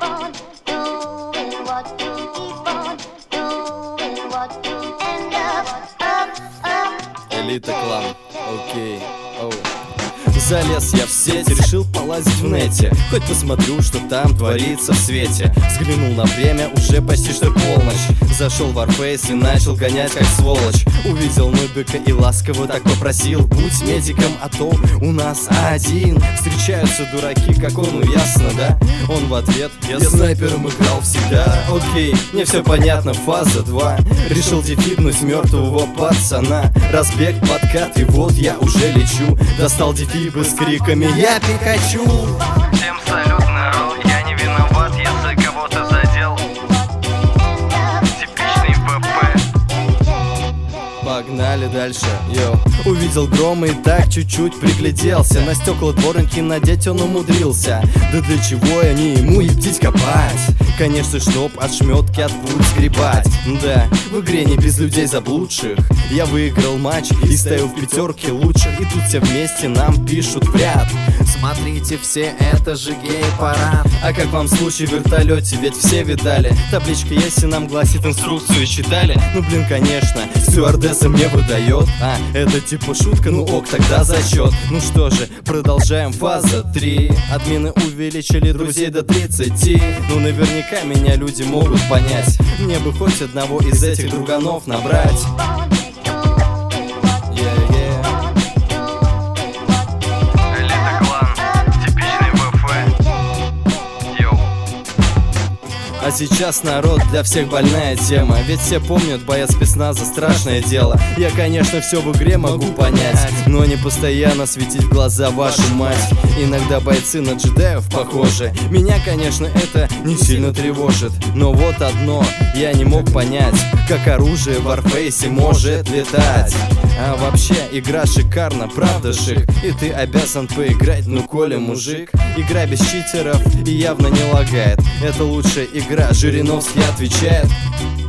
on doing what you keep on doing what you end up. Элита Клан, окей, оу. Залез я в сеть, решил полазить в нете, хоть посмотрю, что там творится в свете. Взглянул на время, уже почти что полночь. Зашел в Warface и начал гонять как сволочь. Увидел нубика и ласково так попросил: будь медиком, а то у нас один. Встречаются дураки, как он, ну ясно, да? Он в ответ: я снайпером играл всегда. Окей, мне все понятно, фаза 2. Решил дефибнуть мертвого пацана. Разбег, подкат, и вот я уже лечу. Достал дефибы с криками: я Пикачу! Всем салют, народ, я не виноват, если кого-то задел. Типичный ВП. Погнали дальше, йоу. Увидел грома и так чуть-чуть пригляделся. На стекла дворники надеть он умудрился. Да для чего они ему и птить копать? Конечно, чтоб ошметки от пуль сгребать. Да, в игре не без людей заблудших. Я выиграл матч и стою в пятерке лучших. И тут все вместе нам пишут в ряд: смотрите все, это же гей-парад. А как вам случай в вертолете, ведь все видали. Табличка есть и нам гласит, инструкцию читали. Ну блин, конечно, стюардесса мне выдает. А, это типа шутка, ну ок, тогда зачет. Ну что же, продолжаем, фаза 3. Админы увеличили друзей до 30. Ну наверняка меня люди могут понять. Мне бы хоть одного из этих друганов набрать. Элита Клан, типичный ВП. Йоу. А сейчас, народ, для всех больная тема. Ведь все помнят, боец спецназа, страшное дело. Я, конечно, все в игре могу понять, но не постоянно светить в глаза вашу мать. Иногда бойцы на джедаев похожи. Меня, конечно, это не сильно тревожит. Но вот одно я не мог понять: как оружие в Warface может летать. А вообще, игра шикарна, правда, шик? И ты обязан поиграть, ну коли мужик. Игра без читеров и явно не лагает. Это лучшая игра, Жириновский отвечает.